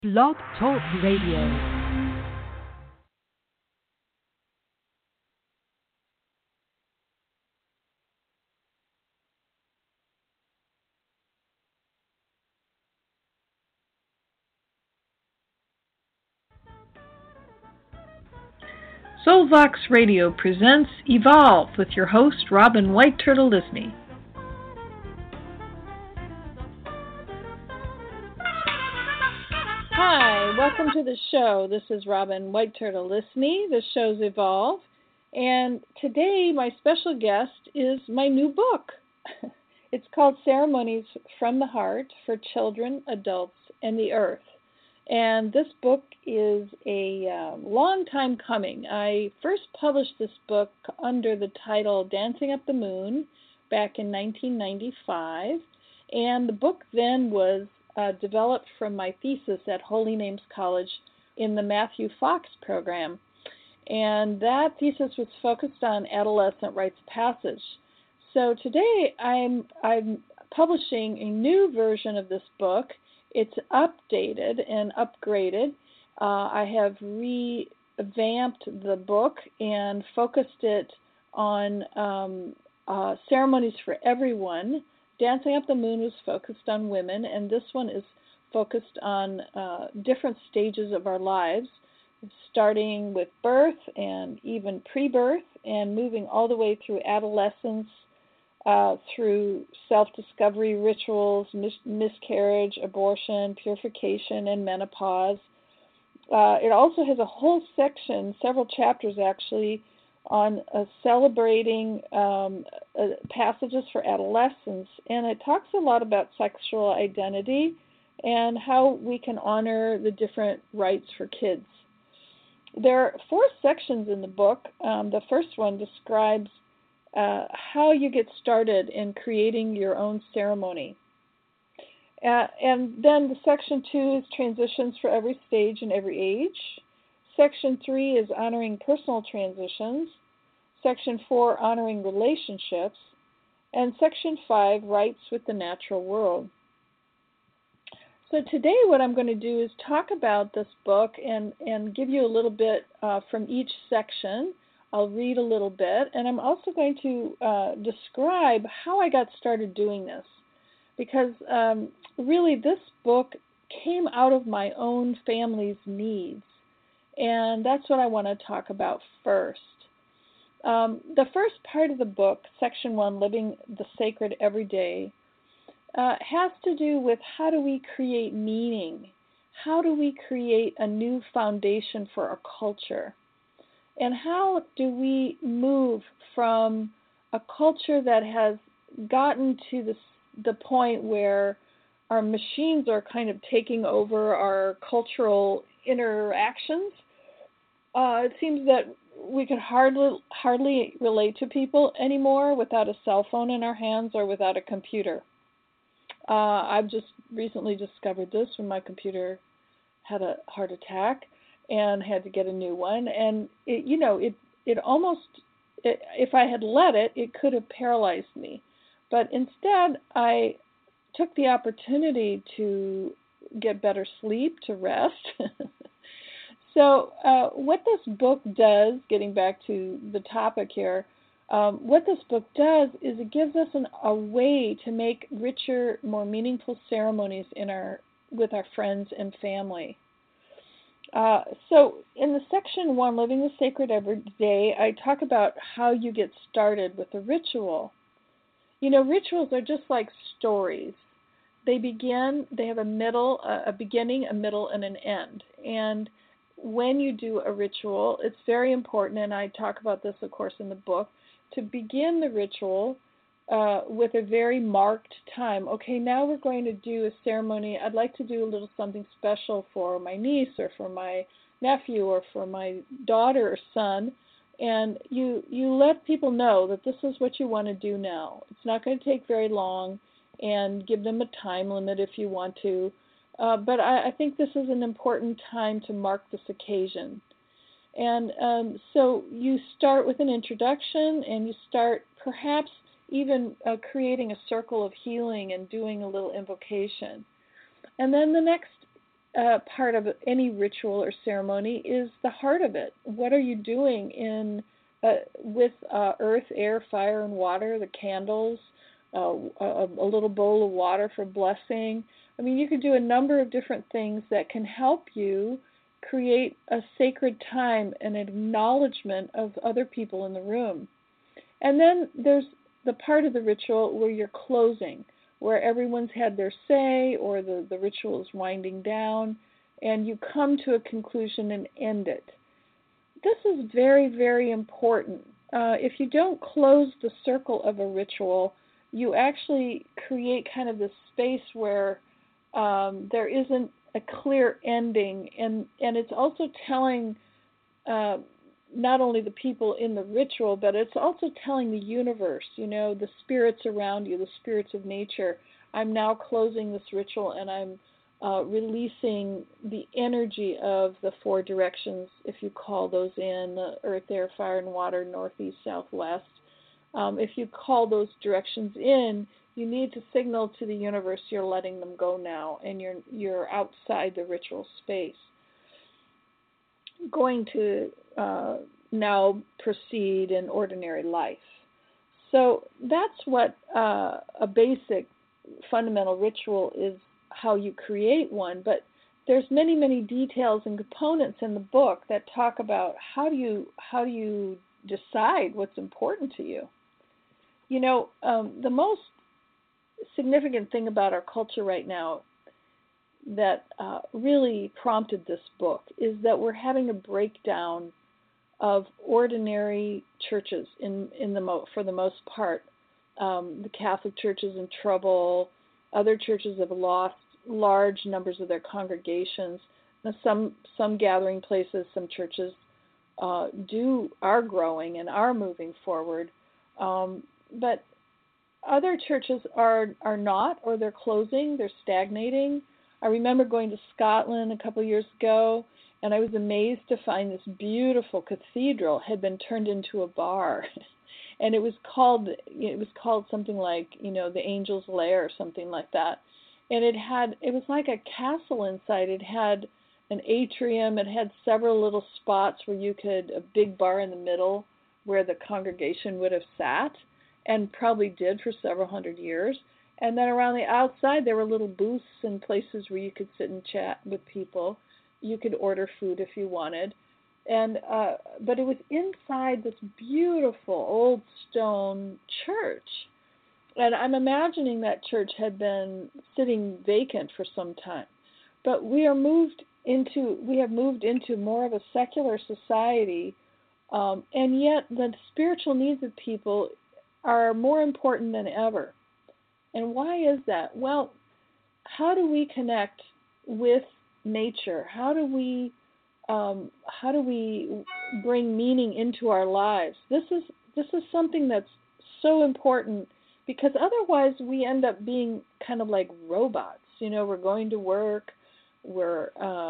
Blog Talk Radio. Soulvox Radio presents Evolve with your host, Robin White Turtle Lisney. Hi, welcome to the show. This is Robin White Turtle Lisney. The show's Evolve. And today my special guest is my new book. It's called Ceremonies from the Heart for Children, Adults, and the Earth. And this book is a long time coming. I first published this book under the title Dancing Up the Moon back in 1995. And the book then was developed from my thesis at Holy Names College in the Matthew Fox program. And that thesis was focused on adolescent rites of passage. So today I'm publishing a new version of this book. It's updated and upgraded. I have revamped the book and focused it on ceremonies for everyone. Dancing Up the Moon was focused on women, and this one is focused on different stages of our lives, starting with birth and even pre-birth, and moving all the way through adolescence, through self-discovery rituals, miscarriage, abortion, purification, and menopause. It also has a whole section, several chapters actually, on celebrating passages for adolescents. And it talks a lot about sexual identity and how we can honor the different rites for kids. There are 4 sections in the book. The first one describes how you get started in creating your own ceremony. And then the section 2 is transitions for every stage and every age. Section 3 is honoring personal transitions. Section 4, honoring relationships. And Section 5, rights with the natural world. So today what I'm going to do is talk about this book and give you a little bit from each section. I'll read a little bit, and I'm also going to describe how I got started doing this, because really this book came out of my own family's needs, and that's what I want to talk about first. The first part of the book, Section 1, Living the Sacred Every Day, has to do with how do we create meaning? How do we create a new foundation for our culture? And how do we move from a culture that has gotten to the point where our machines are kind of taking over our cultural interactions? It seems that we can hardly relate to people anymore without a cell phone in our hands or without a computer. I've just recently discovered this when my computer had a heart attack and had to get a new one. And it almost, if I had let it, it could have paralyzed me. But instead, I took the opportunity to get better sleep, to rest. So what this book does, getting back to the topic here, what this book does is it gives us a way to make richer, more meaningful ceremonies with our friends and family. So in the Section 1, Living the Sacred Every Day, I talk about how you get started with a ritual. Rituals are just like stories. They have a beginning, a middle, and an end. And when you do a ritual, it's very important, and I talk about this, of course, in the book, to begin the ritual with a very marked time. Okay, now we're going to do a ceremony. I'd like to do a little something special for my niece or for my nephew or for my daughter or son. And you let people know that this is what you want to do now. It's not going to take very long, and give them a time limit if you want to. But I think this is an important time to mark this occasion. And so you start with an introduction, and you start perhaps even creating a circle of healing and doing a little invocation. And then the next part of any ritual or ceremony is the heart of it. What are you doing with earth, air, fire, and water, the candles, a little bowl of water for blessing? I mean, you could do a number of different things that can help you create a sacred time and an acknowledgement of other people in the room. And then there's the part of the ritual where you're closing, where everyone's had their say or the ritual is winding down, and you come to a conclusion and end it. This is very, very important. If you don't close the circle of a ritual, you actually create kind of this space where there isn't a clear ending, and it's also telling not only the people in the ritual, but it's also telling the universe, the spirits around you, the spirits of nature, I'm now closing this ritual and I'm releasing the energy of the four directions, if you call those in, earth, air, fire, and water, northeast, southwest. If you call those directions in, you need to signal to the universe you're letting them go now, and you're outside the ritual space. Going to now proceed in ordinary life. So that's what a basic fundamental ritual is, how you create one, but there's many, many details and components in the book that talk about how do you decide what's important to you. The most significant thing about our culture right now that really prompted this book is that we're having a breakdown of ordinary churches for the most part. The Catholic Church is in trouble. Other churches have lost large numbers of their congregations. Now, some gathering places, some churches are growing and are moving forward, but other churches are not, or they're closing, they're stagnating. I remember going to Scotland a couple of years ago, and I was amazed to find this beautiful cathedral had been turned into a bar. And it was called something like, the Angel's Lair or something like that. And it was like a castle inside. It had an atrium. It had several little spots where a big bar in the middle where the congregation would have sat, and probably did for several hundred years. And then around the outside, there were little booths and places where you could sit and chat with people. You could order food if you wanted. And but it was inside this beautiful old stone church. And I'm imagining that church had been sitting vacant for some time. But we have moved into more of a secular society, and yet the spiritual needs of people are more important than ever. And why is that? Well, how do we connect with nature? How do we bring meaning into our lives? This is something that's so important, because otherwise we end up being kind of like robots. We're going to work, we're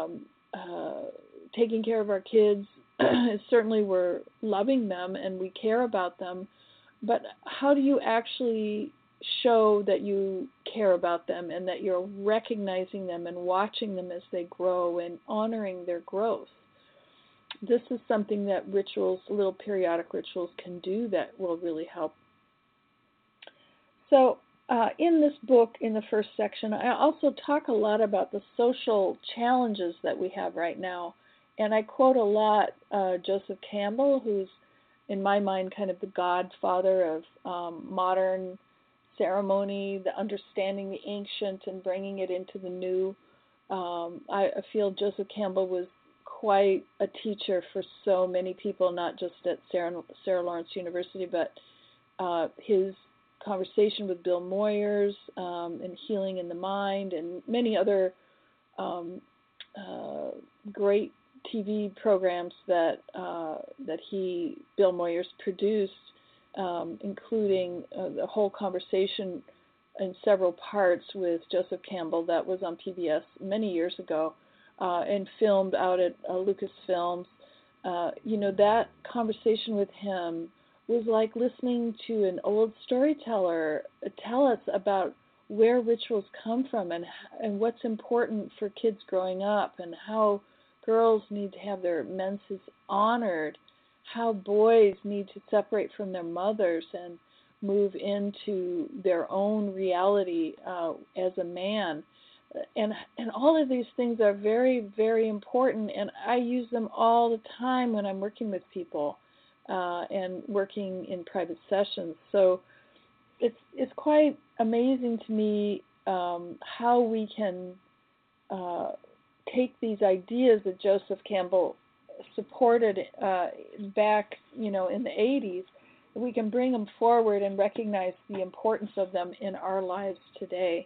taking care of our kids. Certainly we're loving them and we care about them, but how do you actually show that you care about them and that you're recognizing them and watching them as they grow and honoring their growth? This is something that little periodic rituals can do that will really help. So in this book, in the first section, I also talk a lot about the social challenges that we have right now. And I quote a lot Joseph Campbell, who's, in my mind, kind of the godfather of modern ceremony, the understanding the ancient and bringing it into the new. I feel Joseph Campbell was quite a teacher for so many people, not just at Sarah Lawrence University, but his conversation with Bill Moyers and Healing in the Mind, and many other great TV programs that Bill Moyers produced, including the whole conversation in several parts with Joseph Campbell that was on PBS many years ago and filmed out at Lucasfilms. That conversation with him was like listening to an old storyteller tell us about where rituals come from and what's important for kids growing up, and how girls need to have their menses honored, how boys need to separate from their mothers and move into their own reality as a man. And all of these things are very, very important, and I use them all the time when I'm working with people and working in private sessions. So it's quite amazing to me how we can take these ideas that Joseph Campbell supported back, in the 80s. We can bring them forward and recognize the importance of them in our lives today.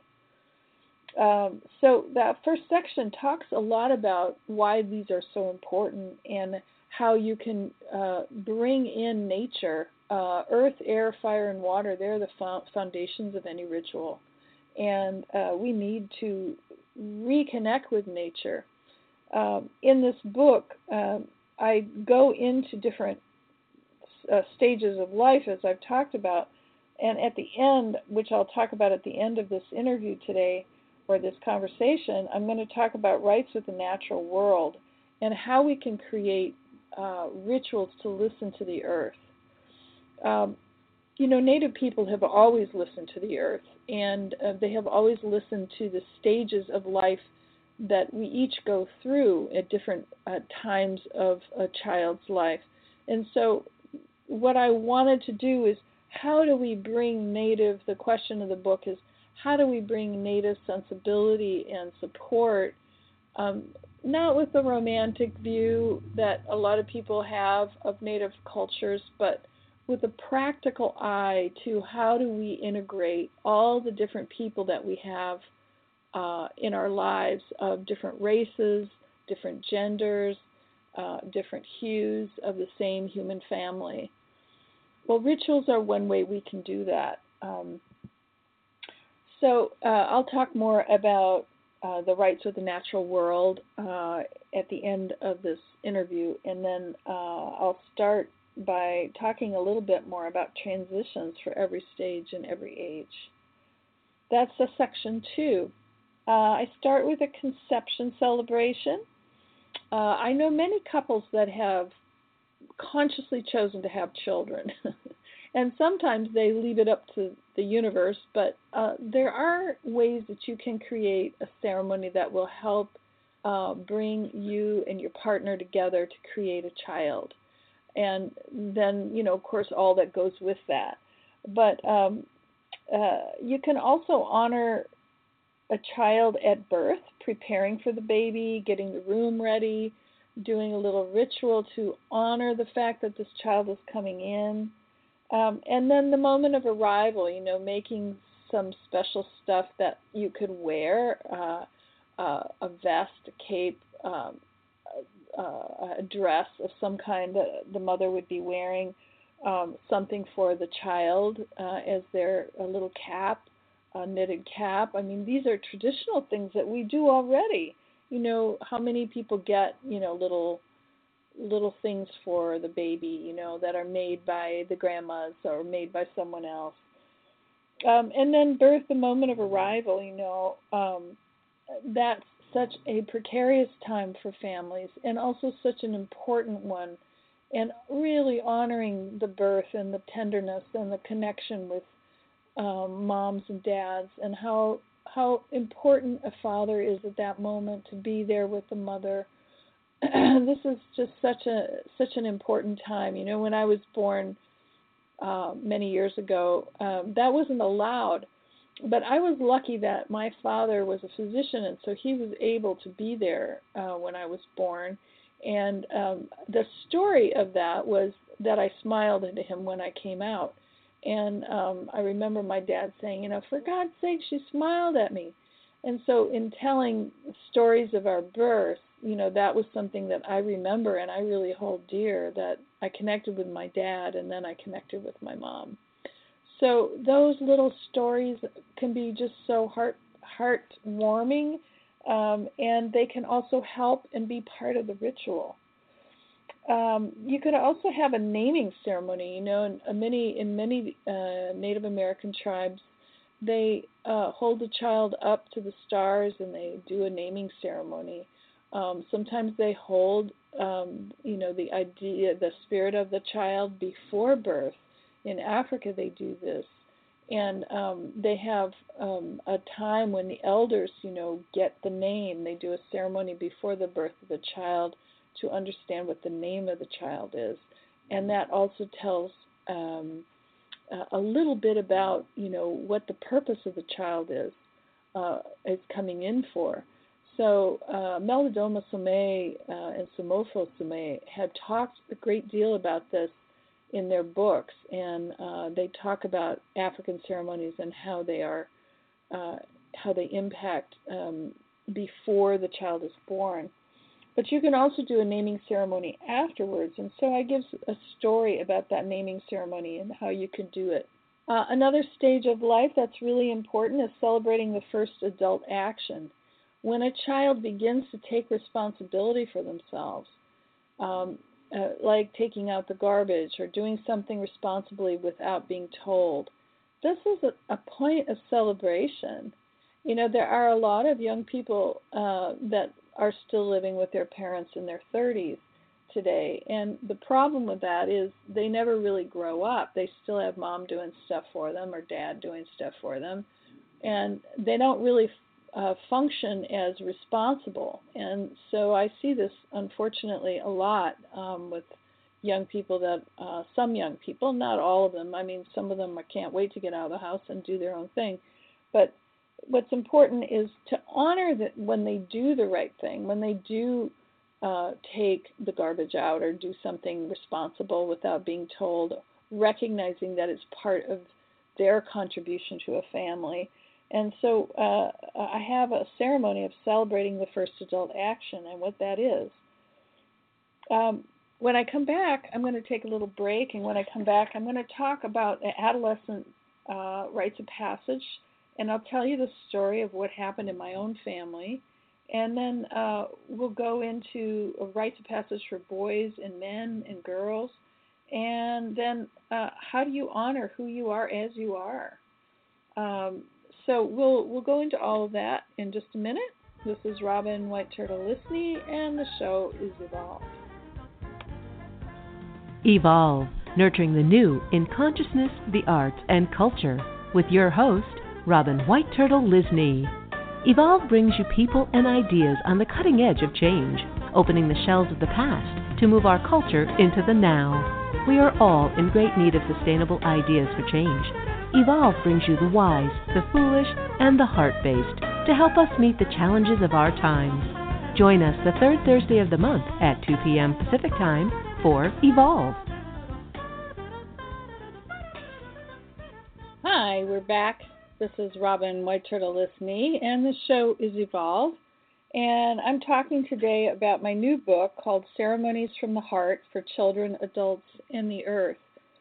So that first section talks a lot about why these are so important and how you can bring in nature, earth, air, fire, and water. They're the foundations of any ritual. And we need to reconnect with nature. In this book, I go into different stages of life, as I've talked about. And at the end, which I'll talk about at the end of this interview today, or this conversation, I'm going to talk about rights with the natural world and how we can create rituals to listen to the earth. Native people have always listened to the earth, and they have always listened to the stages of life that we each go through at different times of a child's life. And so what I wanted to do is, how do we bring Native, the question of the book is, how do we bring Native sensibility and support, not with the romantic view that a lot of people have of Native cultures, but with a practical eye to how do we integrate all the different people that we have in our lives, of different races, different genders, different hues of the same human family. Well, rituals are one way we can do that. So I'll talk more about the rights of the natural world at the end of this interview, and then I'll start by talking a little bit more about transitions for every stage and every age. That's section 2. I start with a conception celebration. I know many couples that have consciously chosen to have children. And sometimes they leave it up to the universe, but there are ways that you can create a ceremony that will help bring you and your partner together to create a child. And then, of course, all that goes with that. But you can also honor a child at birth, preparing for the baby, getting the room ready, doing a little ritual to honor the fact that this child is coming in. And then the moment of arrival, making some special stuff that you could wear, a vest, a cape, a dress of some kind that the mother would be wearing, something for the child as their a little cap, a knitted cap. I mean, these are traditional things that we do already. How many people get, little things for the baby, that are made by the grandmas or made by someone else. And then birth, the moment of arrival, that's such a precarious time for families, and also such an important one, and really honoring the birth and the tenderness and the connection with moms and dads, and how important a father is at that moment to be there with the mother. This is just such an important time. When I was born many years ago, that wasn't allowed, but I was lucky that my father was a physician, and so he was able to be there when I was born. And the story of that was that I smiled at him when I came out. And I remember my dad saying, for God's sake, she smiled at me. And so in telling stories of our birth, that was something that I remember and I really hold dear, that I connected with my dad and then I connected with my mom. So those little stories can be just so heartwarming, and they can also help and be part of the ritual. You could also have a naming ceremony. In many Native American tribes, they hold the child up to the stars and they do a naming ceremony. Sometimes they hold, the spirit of the child before birth. In Africa, they do this. And they have a time when the elders, get the name. They do a ceremony before the birth of the child to understand what the name of the child is. And that also tells a little bit about, what the purpose of the child is coming in for. So Malidoma Somé and Somofo Somé had talked a great deal about this in their books, and they talk about African ceremonies and how they are, how they impact before the child is born. But you can also do a naming ceremony afterwards, and so I give a story about that naming ceremony and how you can do it. Another stage of life that's really important is celebrating the first adult action. When a child begins to take responsibility for themselves, like taking out the garbage or doing something responsibly without being told, this is a point of celebration. There are a lot of young people that are still living with their parents in their 30s today, and the problem with that is they never really grow up. They still have mom doing stuff for them or dad doing stuff for them, and they don't really function as responsible. And so I see this, unfortunately, a lot with young people that, some young people, not all of them. I mean, some of them can't wait to get out of the house and do their own thing. But what's important is to honor that when they do the right thing, when they do take the garbage out or do something responsible without being told, recognizing that it's part of their contribution to a family. And so I have a ceremony of celebrating the first adult action and what that is. When I come back, I'm going to take a little break, and when I come back, I'm going to talk about adolescent rites of passage, and I'll tell you the story of what happened in my own family, and then we'll go into rites of passage for boys and men and girls, and then how do you honor who you are as you are. So we'll go into all of that in just a minute. This is Robin White Turtle Listening, and the show is Evolve. Evolve, nurturing the new in consciousness, the arts, and culture, with your host, Robin White Turtle Listening. Evolve brings you people and ideas on the cutting edge of change, opening the shells of the past to move our culture into the now. We are all in great need of sustainable ideas for change. Evolve brings you the wise, the foolish, and the heart-based to help us meet the challenges of our times. Join us the third Thursday of the month at 2 p.m. Pacific Time for Evolve. Hi, we're back. This is Robin White Turtle Listening, and the show is Evolve. And I'm talking today about my new book called Ceremonies from the Heart for Children, Adults, and the Earth.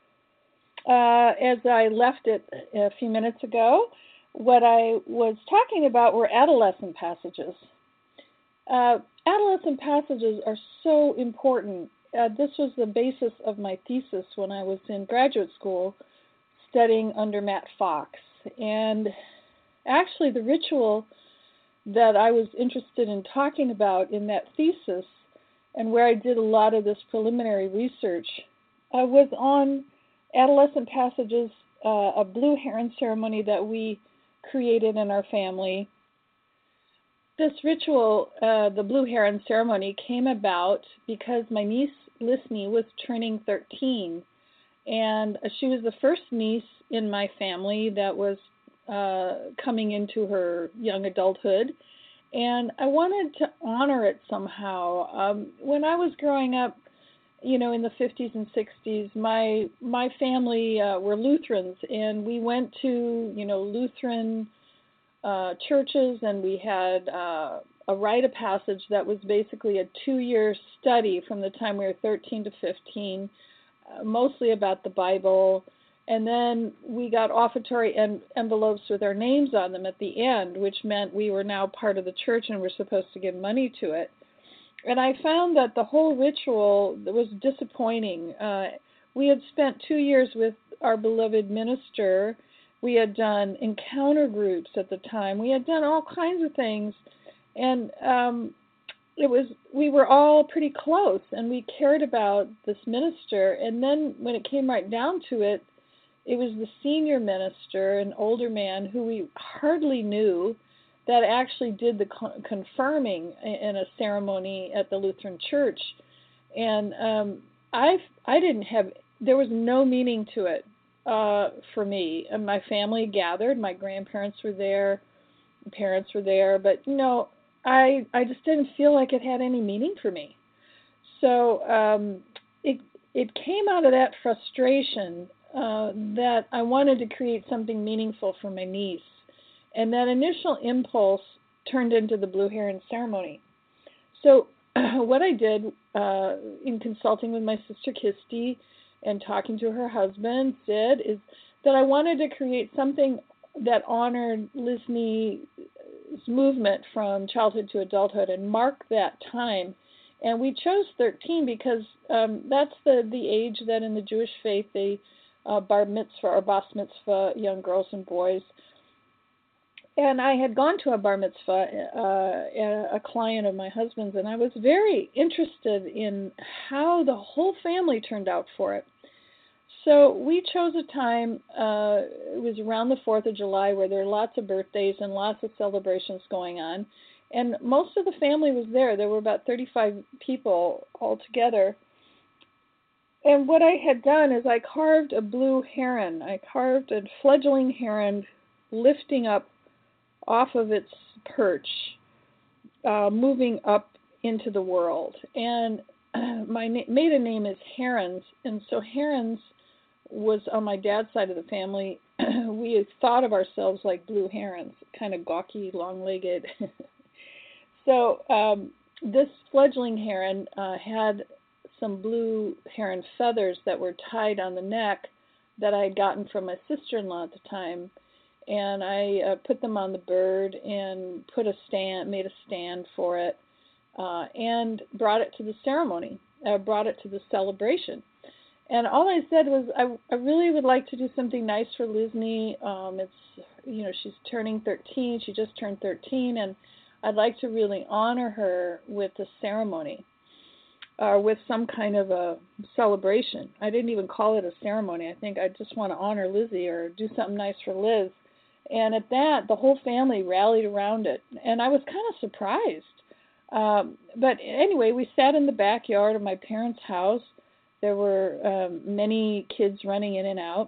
As I left it a few minutes ago, what I was talking about were adolescent passages. Adolescent passages are so important. This was the basis of my thesis when I was in graduate school studying under Matt Fox. And actually the ritual that I was interested in talking about in that thesis, and where I did a lot of this preliminary research, was on adolescent passages, a blue heron ceremony that we created in our family. This ritual, the blue heron ceremony, came about because my niece, Listening, was turning 13. And she was the first niece in my family that was coming into her young adulthood. And I wanted to honor it somehow. When I was growing up, in the 50s and 60s, my family were Lutherans, and we went to, Lutheran churches, and we had a rite of passage that was basically a 2-year study from the time we were 13 to 15, mostly about the Bible. And then we got offertory envelopes with our names on them at the end, which meant we were now part of the church and were supposed to give money to it. And I found that the whole ritual was disappointing. We had spent 2 years with our beloved minister, We had done encounter groups at the time. We had done all kinds of things, and we were all pretty close, and we cared about this minister. And then when it came right down to it, it was the senior minister, an older man who we hardly knew, that actually did the confirming in a ceremony at the Lutheran Church. And I didn't have, there was no meaning to it for me. And my family gathered, my grandparents were there, parents were there, but I just didn't feel like it had any meaning for me. So it came out of that frustration that I wanted to create something meaningful for my niece. And that initial impulse turned into the Blue Heron ceremony. So what I did in consulting with my sister Kirsty and talking to her husband, Sid, is that I wanted to create something that honored Liz Nee's movement from childhood to adulthood and mark that time. And we chose 13 because that's the age that in the Jewish faith they bar mitzvah or bas mitzvah young girls and boys. And I had gone to a bar mitzvah, a client of my husband's, and I was very interested in how the whole family turned out for it. So we chose a time, it was around the 4th of July, where there are lots of birthdays and lots of celebrations going on. And most of the family was there. There were about 35 people all together. And what I had done is I carved a blue heron. I carved a fledgling heron lifting up off of its perch, moving up into the world. And my maiden name is Herons, and so Herons was on my dad's side of the family. We thought of ourselves like blue herons, kind of gawky, long-legged. So this fledgling heron had some blue heron feathers that were tied on the neck that I had gotten from my sister-in-law at the time. And I put them on the bird and made a stand for it, and brought it to the ceremony, brought it to the celebration. And all I said was, I really would like to do something nice for Liz Nee. She's turning 13. She just turned 13, and I'd like to really honor her with a ceremony, or with some kind of a celebration. I didn't even call it a ceremony. I think I just want to honor Lizzie or do something nice for Liz. And at that, the whole family rallied around it, and I was kind of surprised. But anyway, we sat in the backyard of my parents' house. There were many kids running in and out,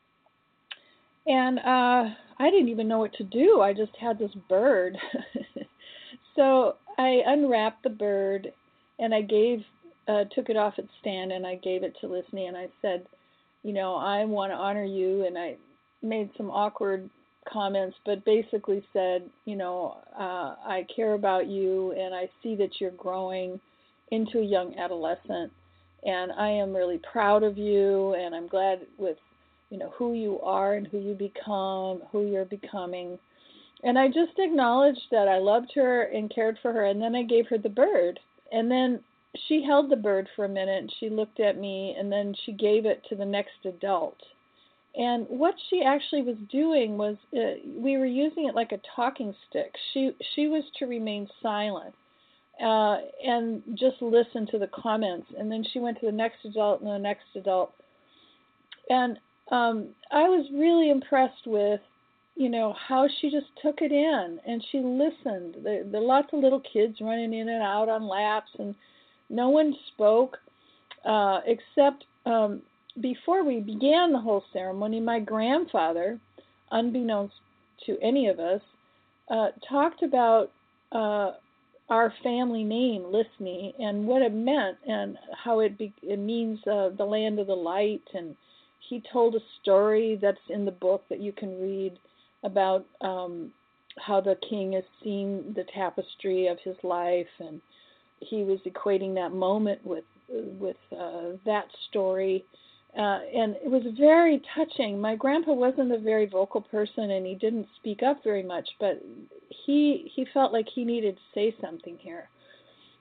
and I didn't even know what to do. I just had this bird. So I unwrapped the bird, and I took it off its stand, and I gave it to Liz Nee, and I said, I want to honor you, and I made some awkward comments, but basically said, I care about you, and I see that you're growing into a young adolescent, and I am really proud of you, and I'm glad with, who you are and who you're becoming. And I just acknowledged that I loved her and cared for her, and then I gave her the bird. And then she held the bird for a minute, and she looked at me, and then she gave it to the next adult. And what she actually was doing was, we were using it like a talking stick. She was to remain silent and just listen to the comments. And then she went to the next adult and the next adult. And I was really impressed with, how she just took it in and she listened. There are lots of little kids running in and out on laps, and no one spoke except before we began the whole ceremony, my grandfather, unbeknownst to any of us, talked about our family name, Liz Nee, and what it meant, and how it means the land of the light. And he told a story that's in the book that you can read about how the king has seen the tapestry of his life, and he was equating that moment with that story. And it was very touching. My grandpa wasn't a very vocal person, and he didn't speak up very much, but he felt like he needed to say something here.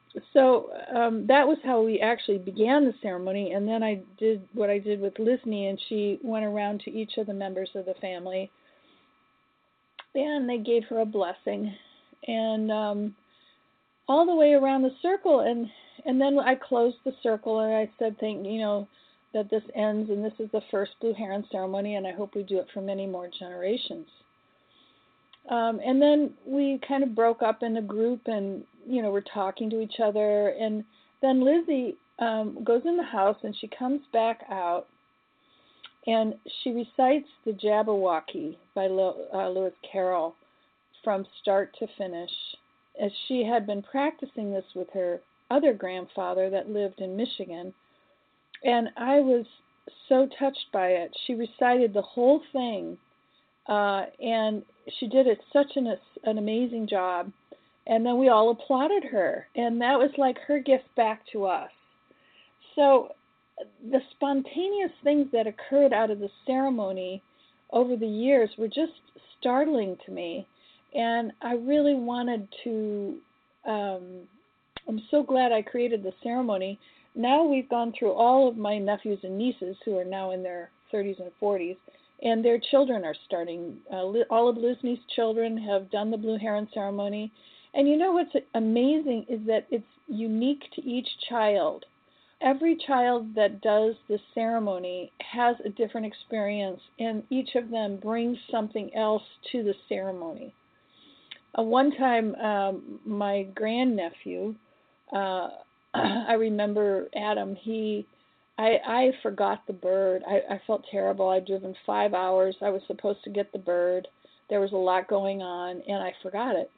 So that was how we actually began the ceremony, and then I did what I did with Lizney, and she went around to each of the members of the family, and they gave her a blessing, and all the way around the circle, and then I closed the circle, and I said, that this ends, and this is the first Blue Heron ceremony, and I hope we do it for many more generations. And then we kind of broke up in a group, and we're talking to each other, and then Lizzie goes in the house, and she comes back out, and she recites the Jabberwocky by Lewis Carroll from start to finish, as she had been practicing this with her other grandfather that lived in Michigan. And I was so touched by it. She recited the whole thing, and she did it such an amazing job. And then we all applauded her, and that was like her gift back to us. So the spontaneous things that occurred out of the ceremony over the years were just startling to me. And I really wanted to, I'm so glad I created the ceremony. Now we've gone through all of my nephews and nieces who are now in their 30s and 40s, and their children are starting. All of Lizney's children have done the Blue Heron ceremony. And what's amazing is that it's unique to each child. Every child that does this ceremony has a different experience, and each of them brings something else to the ceremony. One time, my grandnephew, I remember Adam, I forgot the bird. I felt terrible. I'd driven 5 hours. I was supposed to get the bird. There was a lot going on, and I forgot it.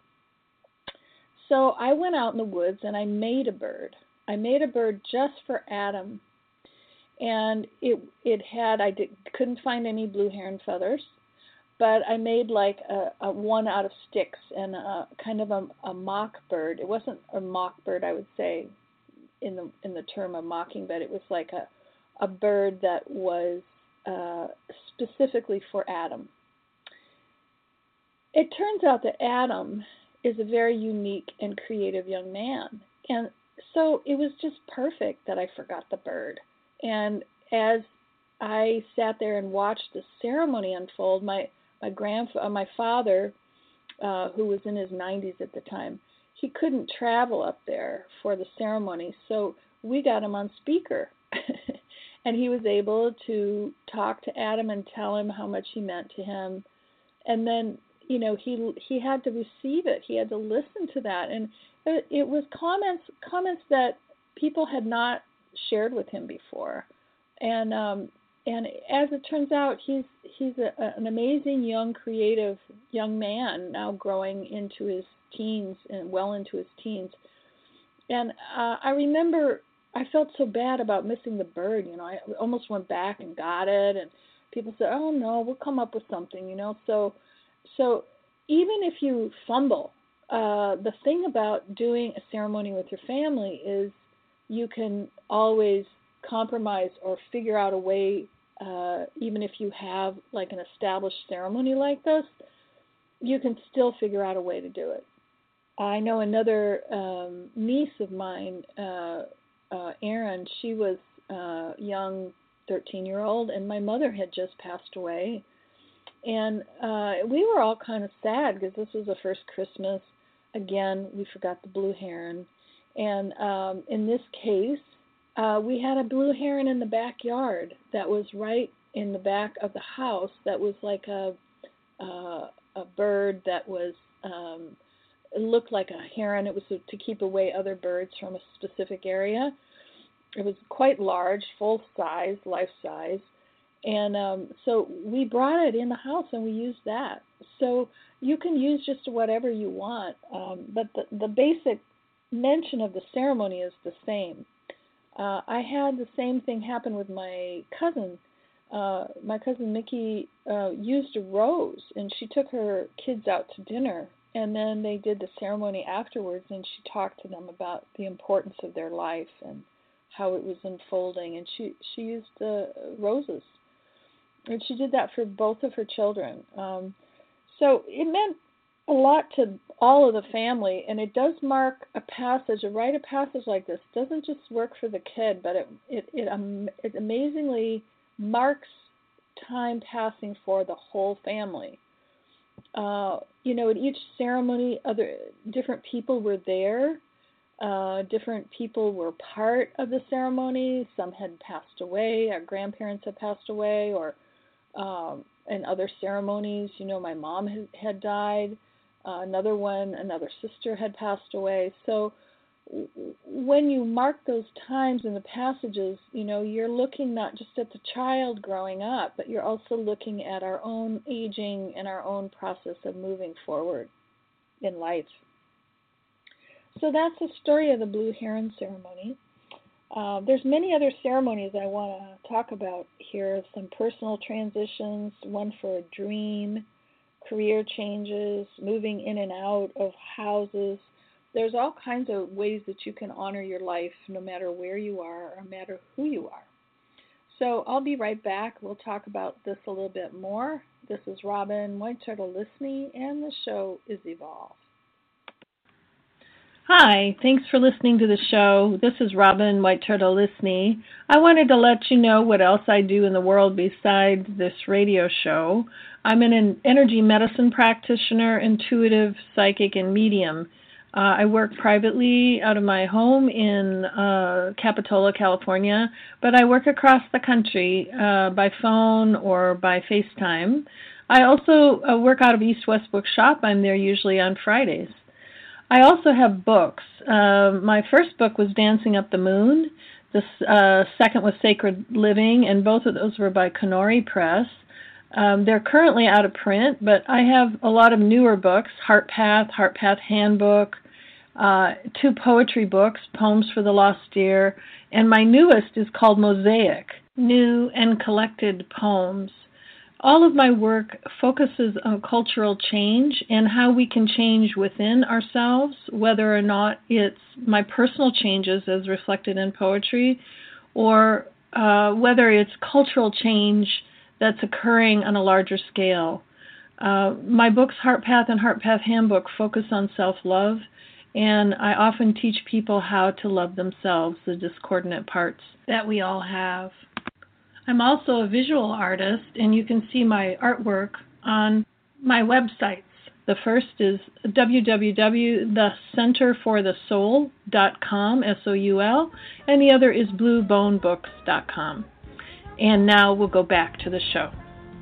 So I went out in the woods, and I made a bird. I made a bird just for Adam, and couldn't find any blue heron feathers, but I made like a one out of sticks and kind of a mock bird. It wasn't a mock bird, I would say, in the term of mocking, but it was like a bird that was specifically for Adam. It turns out that Adam is a very unique and creative young man, and so it was just perfect that I forgot the bird. And as I sat there and watched the ceremony unfold, my father, who was in his 90s at the time, he couldn't travel up there for the ceremony, so we got him on speaker. And he was able to talk to Adam and tell him how much he meant to him. And then, he had to receive it. He had to listen to that. And it was comments that people had not shared with him before. And as it turns out, he's an amazing young, creative young man now, growing into his teens and well into his teens. And I remember I felt so bad about missing the bird. I almost went back and got it, and people said, "Oh no, we'll come up with something." So even if you fumble, the thing about doing a ceremony with your family is you can always compromise or figure out a way, even if you have like an established ceremony like this, you can still figure out a way to do it. I know another niece of mine, Erin, she was a young 13-year-old, and my mother had just passed away. And we were all kind of sad because this was the first Christmas. Again, we forgot the blue heron. And in this case, we had a blue heron in the backyard that was right in the back of the house that was like a bird that was, it looked like a heron. It was to keep away other birds from a specific area. It was quite large, full size, life size. And so we brought it in the house and we used that. So you can use just whatever you want, but the basic mention of the ceremony is the same. I had the same thing happen with my cousin. My cousin Mickey used a rose, and she took her kids out to dinner, and then they did the ceremony afterwards, and she talked to them about the importance of their life and how it was unfolding, and she used the roses. And she did that for both of her children. So it meant a lot to all of the family, and it does mark a passage. A rite of passage like this doesn't just work for the kid, but it amazingly marks time passing for the whole family. At each ceremony, different people were there. Different people were part of the ceremony. Some had passed away. Our grandparents had passed away, or in other ceremonies, my mom had died. Another sister had passed away. So when you mark those times in the passages, you're looking not just at the child growing up, but you're also looking at our own aging and our own process of moving forward in life. So that's the story of the Blue Heron ceremony. There's many other ceremonies I want to talk about here, some personal transitions, one for a dream, career changes, moving in and out of houses. There's all kinds of ways that you can honor your life no matter where you are or no matter who you are. So I'll be right back. We'll talk about this a little bit more. This is Robin White Turtle Listening, and the show is Evolve. Hi, thanks for listening to the show. This is Robin White Turtle Listening. I wanted to let you know what else I do in the world besides this radio show. I'm an energy medicine practitioner, intuitive, psychic, and medium. I work privately out of my home in Capitola, California, but I work across the country by phone or by FaceTime. I also work out of East West Bookshop. I'm there usually on Fridays. I also have books. My first book was Dancing Up the Moon. The second was Sacred Living, and both of those were by Kenori Press. They're currently out of print, but I have a lot of newer books, Heart Path Handbook, 2 poetry books, Poems for the Lost Deer, and my newest is called Mosaic, New and Collected Poems. All of my work focuses on cultural change and how we can change within ourselves, whether or not it's my personal changes as reflected in poetry, or whether it's cultural change that's occurring on a larger scale. My books, Heart Path and Heart Path Handbook, focus on self-love, and I often teach people how to love themselves, the discordant parts that we all have. I'm also a visual artist, and you can see my artwork on my websites. The first is www.thecenterforthesoul.com, SOUL, and the other is bluebonebooks.com. And now we'll go back to the show.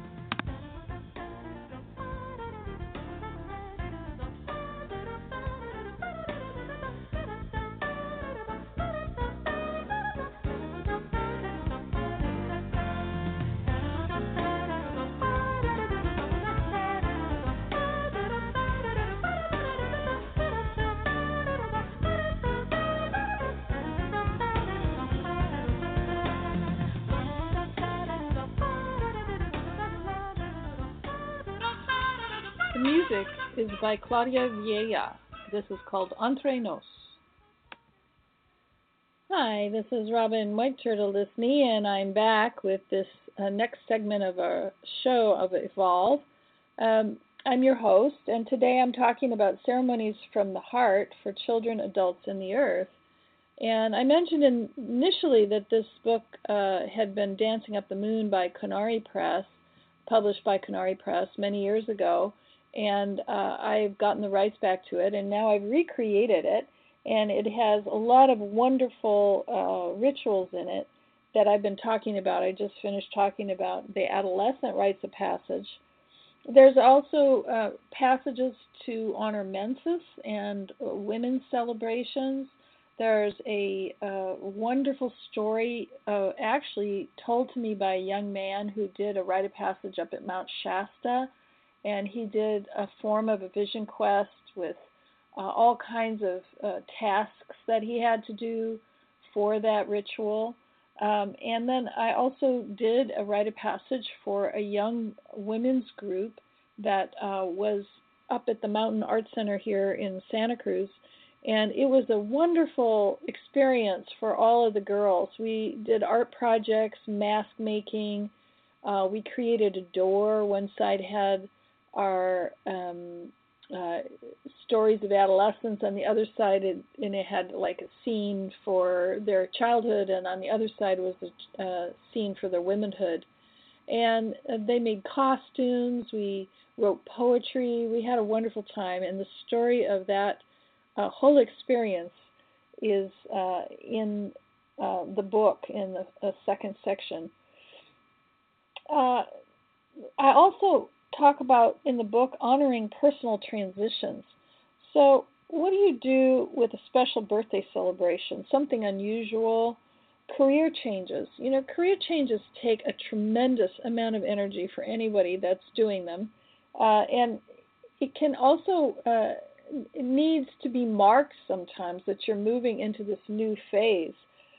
The music is by Claudia Vieja. This is called Entre Nos. Hi, this is Robin White Turtle Listening, and I'm back with this next segment of our show of Evolve. I'm your host, and today I'm talking about ceremonies from the heart for children, adults, and the earth. And I mentioned initially that this book had been Dancing Up the Moon by Kenori Press, published by Kenori Press many years ago. And I've gotten the rights back to it, and now I've recreated it, and it has a lot of wonderful rituals in it that I've been talking about. I just finished talking about the adolescent rites of passage. There's also passages to honor menses and women's celebrations. There's a wonderful story actually told to me by a young man who did a rite of passage up at Mount Shasta. And he did a form of a vision quest with all kinds of tasks that he had to do for that ritual. And then I also did a rite of passage for a young women's group that was up at the Mountain Art Center here in Santa Cruz. And it was a wonderful experience for all of the girls. We did art projects, mask making. We created a door. One side had our stories of adolescence. On the other side, it had like a scene for their childhood, and on the other side was a scene for their womanhood. And they made costumes. We wrote poetry. We had a wonderful time, and the story of that whole experience is in the book in the second section. I also talk about in the book honoring personal transitions. So what do you do with a special birthday celebration, something unusual? Career changes. Career changes take a tremendous amount of energy for anybody that's doing them. And it can also, it needs to be marked sometimes that you're moving into this new phase.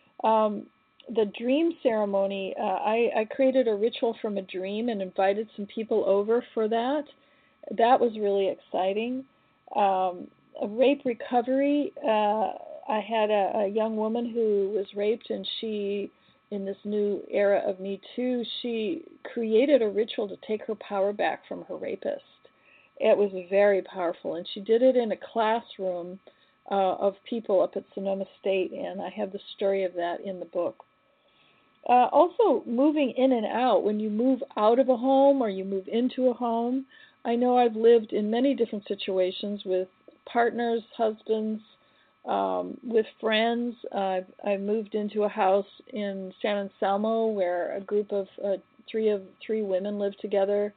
The dream ceremony, I created a ritual from a dream and invited some people over for that. That was really exciting. A rape recovery, I had a young woman who was raped, and she, in this new era of Me Too, she created a ritual to take her power back from her rapist. It was very powerful, and she did it in a classroom of people up at Sonoma State, and I have the story of that in the book. Also, moving in and out. When you move out of a home or you move into a home, I know I've lived in many different situations with partners, husbands, with friends. I moved into a house in San Anselmo where a group of three women lived together.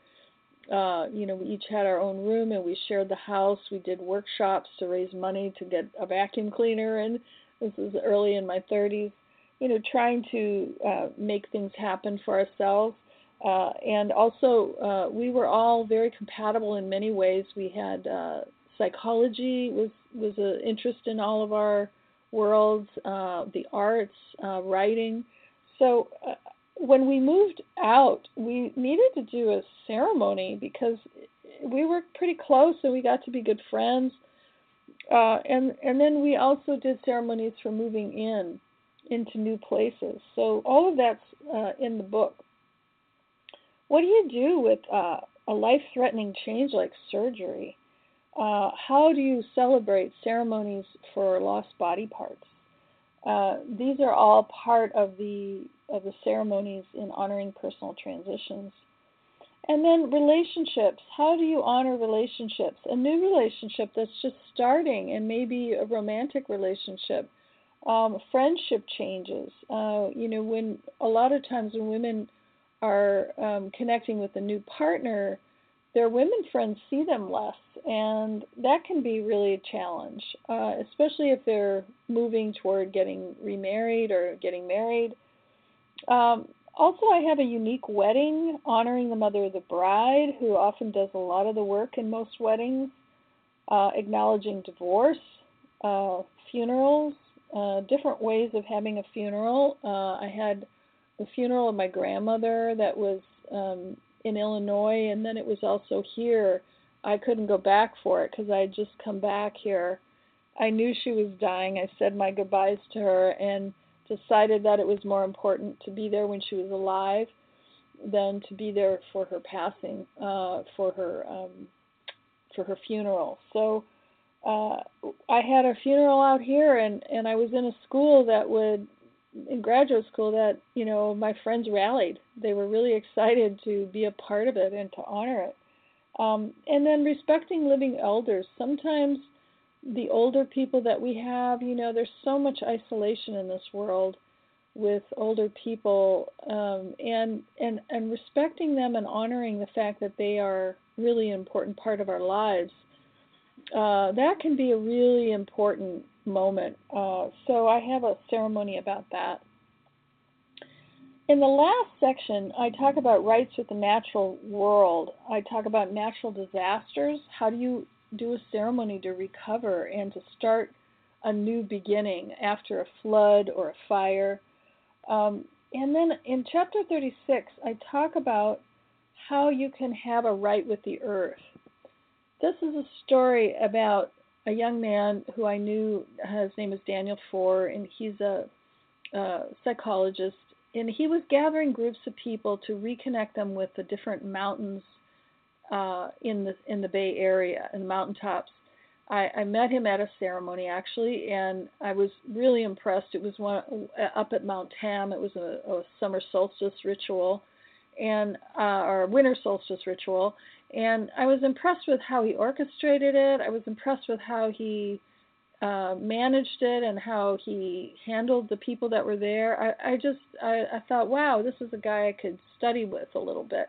We each had our own room, and we shared the house. We did workshops to raise money to get a vacuum cleaner, and this was early in my 30s. Trying to make things happen for ourselves. And also, we were all very compatible in many ways. We had psychology was an interest in all of our worlds, the arts, writing. So when we moved out, we needed to do a ceremony because we were pretty close and we got to be good friends. And then we also did ceremonies for moving into new places. So all of that's in the book. What do you do with a life-threatening change like surgery? How do you celebrate ceremonies for lost body parts? These are all part of the ceremonies in honoring personal transitions. And then relationships. How do you honor relationships? A new relationship that's just starting, and maybe a romantic relationship. Friendship changes. When a lot of times when women are connecting with a new partner, their women friends see them less, and that can be really a challenge, especially if they're moving toward getting remarried or getting married. Also, I have a unique wedding honoring the mother of the bride, who often does a lot of the work in most weddings, acknowledging divorce, funerals, different ways of having a funeral. I had the funeral of my grandmother that was in Illinois, and then it was also here. I couldn't go back for it because I had just come back here. I knew she was dying. I said my goodbyes to her and decided that it was more important to be there when she was alive than to be there for her passing, for her funeral. So I had a funeral out here, and I was in a school that in graduate school that, my friends rallied. They were really excited to be a part of it and to honor it. And then respecting living elders. Sometimes the older people that we have, there's so much isolation in this world with older people, and respecting them and honoring the fact that they are really an important part of our lives. That can be a really important moment. So I have a ceremony about that. In the last section, I talk about rights with the natural world. I talk about natural disasters. How do you do a ceremony to recover and to start a new beginning after a flood or a fire? And then in chapter 36, I talk about how you can have a right with the earth. This is a story about a young man who I knew. His name is Daniel Foer, and he's a psychologist. And he was gathering groups of people to reconnect them with the different mountains in the Bay Area, in the mountaintops. I met him at a ceremony actually, and I was really impressed. It was one up at Mount Tam. It was a summer solstice ritual, and or winter solstice ritual, and I was impressed with how he orchestrated it. I was impressed with how he managed it and how he handled the people that were there. I thought, wow, this is a guy I could study with a little bit.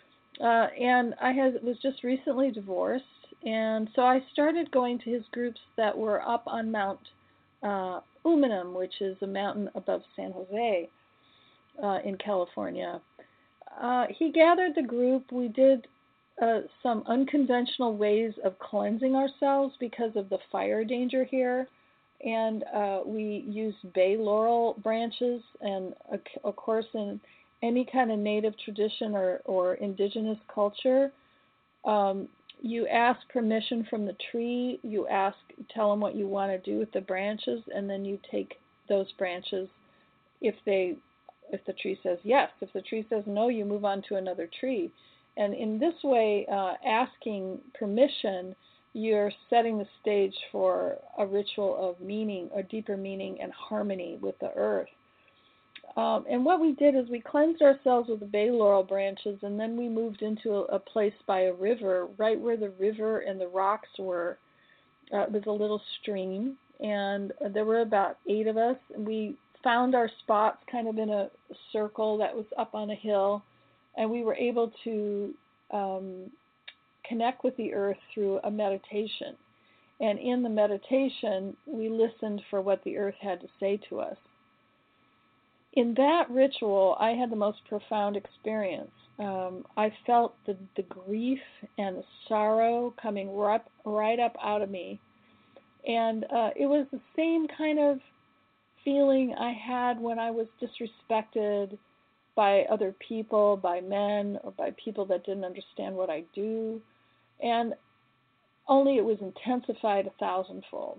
And was just recently divorced, and so I started going to his groups that were up on Mount Umunhum, which is a mountain above San Jose in California. He gathered the group. We did some unconventional ways of cleansing ourselves because of the fire danger here, and we used bay laurel branches, and of course in any kind of native tradition or indigenous culture, you ask permission from the tree, tell them what you want to do with the branches, and then you take those branches if the tree says yes. If the tree says no, you move on to another tree. And in this way, asking permission, you're setting the stage for a ritual of meaning, or deeper meaning and harmony with the earth. And what we did is we cleansed ourselves with the bay laurel branches, and then we moved into a place by a river, right where the river and the rocks were. It was a little stream, and there were about 8 of us. And we found our spots kind of in a circle that was up on a hill, and we were able to connect with the earth through a meditation. And in the meditation, we listened for what the earth had to say to us. In that ritual, I had the most profound experience. I felt the grief and the sorrow coming right up out of me. And it was the same kind of feeling I had when I was disrespected by other people, by men, or by people that didn't understand what I do. And only it was intensified 1,000-fold.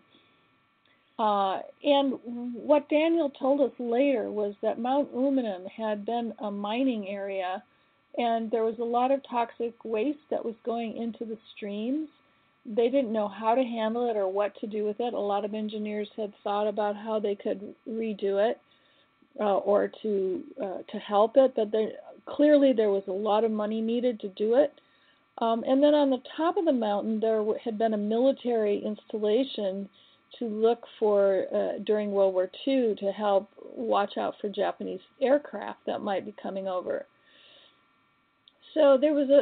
And what Daniel told us later was that Mount Umunhum had been a mining area, and there was a lot of toxic waste that was going into the streams. They didn't know how to handle it or what to do with it. A lot of engineers had thought about how they could redo it or to help it, but clearly there was a lot of money needed to do it. And then on the top of the mountain, there had been a military installation to look for, during World War II, to help watch out for Japanese aircraft that might be coming over. So there was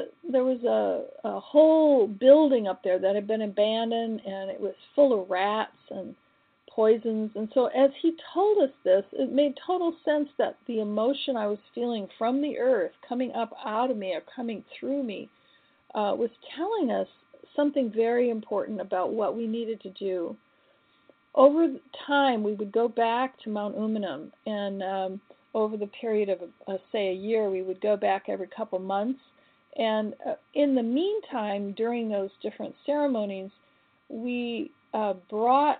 a whole building up there that had been abandoned, and it was full of rats and poisons. And so as he told us this, it made total sense that the emotion I was feeling from the earth coming up out of me or coming through me was telling us something very important about what we needed to do. Over time, we would go back to Mount Umunhum, and over the period of, say, a year, we would go back every couple months. And in the meantime, during those different ceremonies, we brought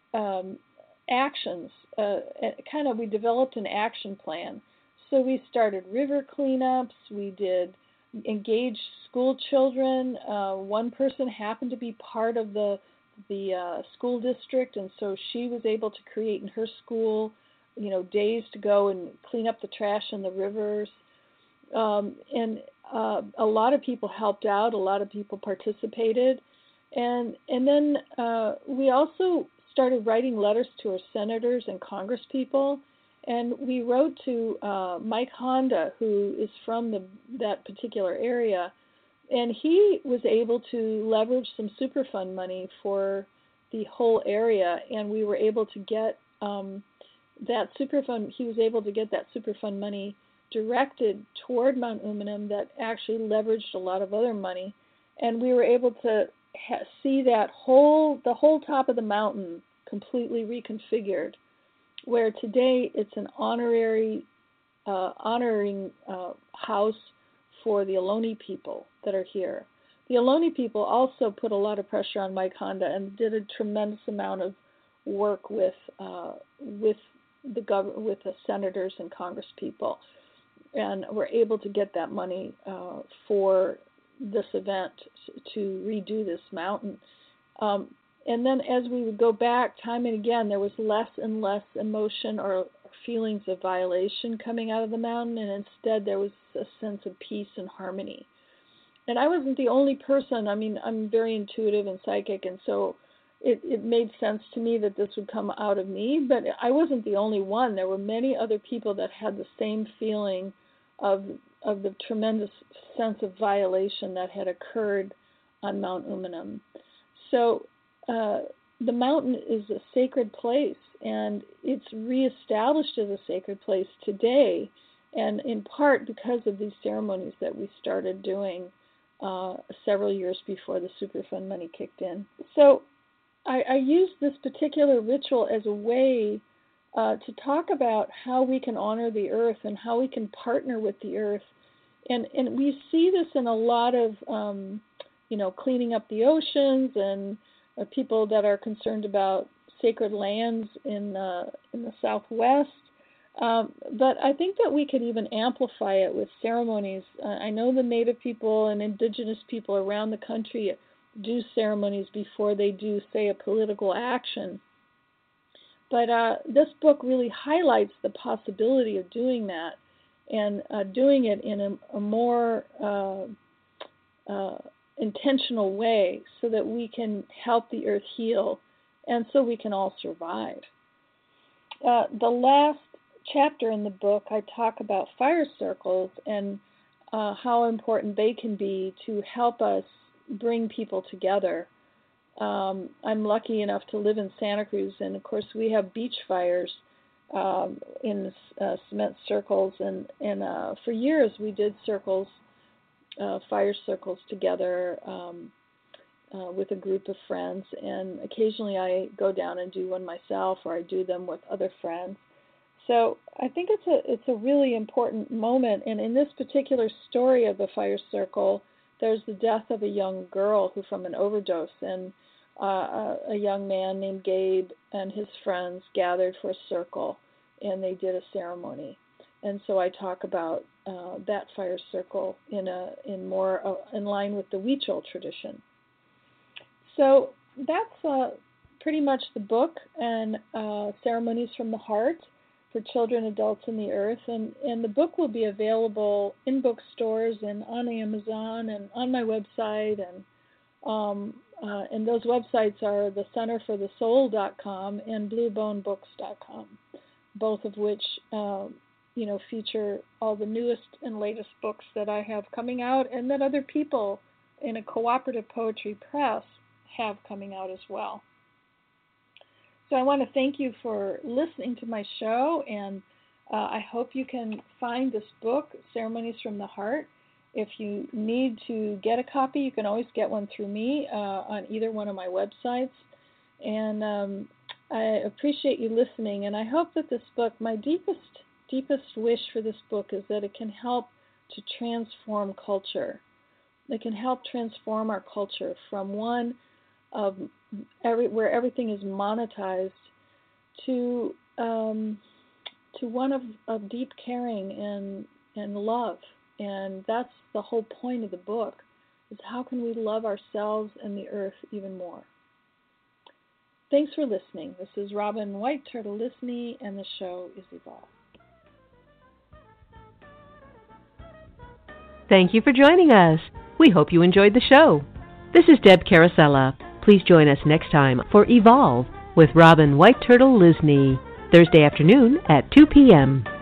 actions. We developed an action plan. So we started river cleanups. We did engage school children. One person happened to be part of the school district, and so she was able to create in her school, days to go and clean up the trash in the rivers. And a lot of people helped out. A lot of people participated, and then we also started writing letters to our senators and congresspeople, and we wrote to Mike Honda, who is from that particular area. And he was able to leverage some Superfund money for the whole area, and we were able to get that Superfund. He was able to get that Superfund money directed toward Mount Umunhum that actually leveraged a lot of other money, and we were able to see the whole top of the mountain completely reconfigured, where today it's an honoring house for the Ohlone people that are here. The Ohlone people also put a lot of pressure on Mike Honda and did a tremendous amount of work with the senators and congresspeople, and were able to get that money for this event to redo this mountain. And then as we would go back time and again, there was less and less emotion or feelings of violation coming out of the mountain, and instead there was a sense of peace and harmony. And I wasn't the only person. I mean, I'm very intuitive and psychic, and so it made sense to me that this would come out of me, but I wasn't the only one. There were many other people that had the same feeling of the tremendous sense of violation that had occurred on Mount Umunhum. So the mountain is a sacred place, and it's reestablished as a sacred place today, and in part because of these ceremonies that we started doing several years before the Superfund money kicked in. So I used this particular ritual as a way to talk about how we can honor the earth and how we can partner with the earth. And we see this in a lot of, cleaning up the oceans and people that are concerned about sacred lands in the Southwest. But I think that we could even amplify it with ceremonies. I know the Native people and indigenous people around the country do ceremonies before they do, say, a political action. But this book really highlights the possibility of doing that and doing it in a more intentional way so that we can help the earth heal and so we can all survive. The last chapter in the book, I talk about fire circles and how important they can be to help us bring people together. I'm lucky enough to live in Santa Cruz, and of course we have beach fires in cement circles, and for years we did fire circles together with a group of friends, and occasionally I go down and do one myself, or I do them with other friends. So I think it's a really important moment, and in this particular story of the fire circle, there's the death of a young girl who from an overdose, and a young man named Gabe and his friends gathered for a circle, and they did a ceremony. And so I talk about that fire circle in more in line with the Huichol tradition. So that's pretty much the book and Ceremonies from the Heart for Children, Adults, and the Earth. And the book will be available in bookstores and on Amazon and on my website. And those websites are the centerforthesoul.com and bluebonebooks.com, both of which feature all the newest and latest books that I have coming out and that other people in a cooperative poetry press have coming out as well. So I want to thank you for listening to my show, and I hope you can find this book, Ceremonies from the Heart. If you need to get a copy, you can always get one through me on either one of my websites. And I appreciate you listening, and I hope that this book, my deepest wish for this book is that it can help to transform culture. It can help transform our culture from one of where everything is monetized to one of deep caring and love. And that's the whole point of the book, is how can we love ourselves and the earth even more. Thanks for listening. This is Robin White Turtle Listening, and the show is Evolve. Thank you for joining us. We hope you enjoyed the show. This is Deb Carosella. Please join us next time for Evolve with Robin White Turtle Listening, Thursday afternoon at 2 p.m.